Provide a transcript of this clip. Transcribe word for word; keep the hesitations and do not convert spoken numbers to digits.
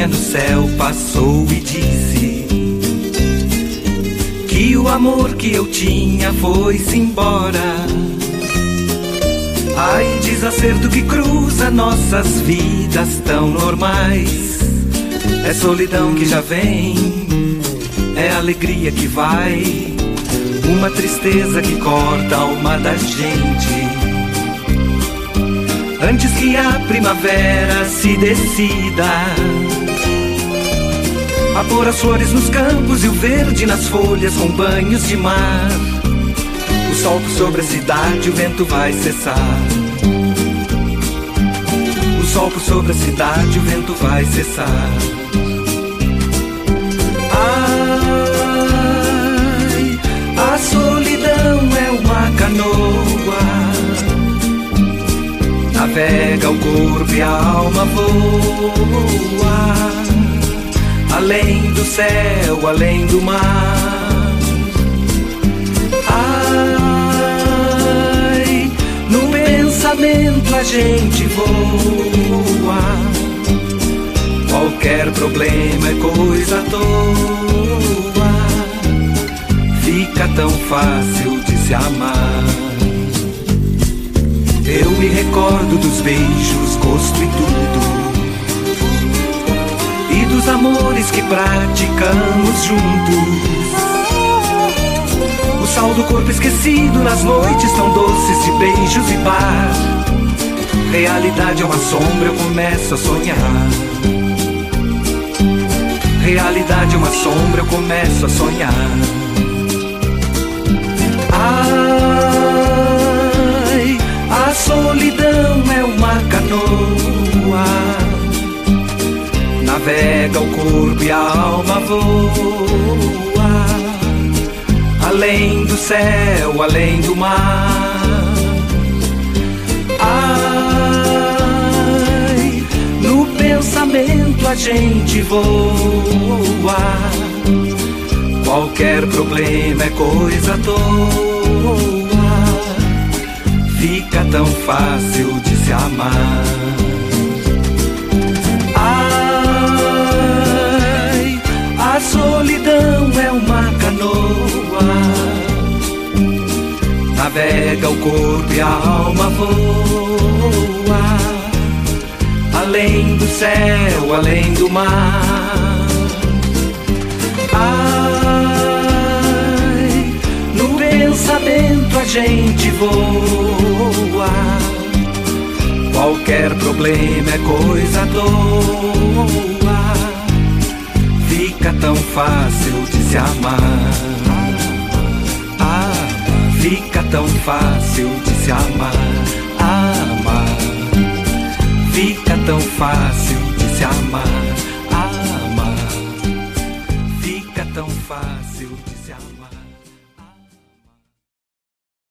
tinha no céu passou e disse que o amor que eu tinha foi-se embora. Ai, desacerto que cruza nossas vidas tão normais. É solidão que já vem, é alegria que vai, uma tristeza que corta a alma da gente. Antes que a primavera se decida a pôr as flores nos campos e o verde nas folhas com banhos de mar, o sol sobre a cidade, o vento vai cessar. O sol sobre a cidade, o vento vai cessar. Ai, a solidão é uma canoa, navega o corpo e a alma voa, além do céu, além do mar. Ai, no pensamento a gente voa, qualquer problema é coisa à toa, fica tão fácil de se amar. Eu me recordo dos beijos, gosto e tudo, e dos amores que praticamos juntos. O sal do corpo esquecido nas noites tão doces de beijos e bar. Realidade é uma sombra, eu começo a sonhar. Realidade é uma sombra, eu começo a sonhar. Ai, a solidão é uma canoa, navega o corpo e a alma voa, além do céu, além do mar. Ai, no pensamento a gente voa, qualquer problema é coisa à toa, fica tão fácil de se amar. Ai, a solidão é uma canoa, navega o corpo e a alma voa, além do céu, além do mar. Ai, no pensamento a gente voa, qualquer problema é coisa à toa, fica tão fácil de se amar. Ah, fica tão fácil de se amar. Amar, fica tão fácil de se amar. Amar, fica tão fácil.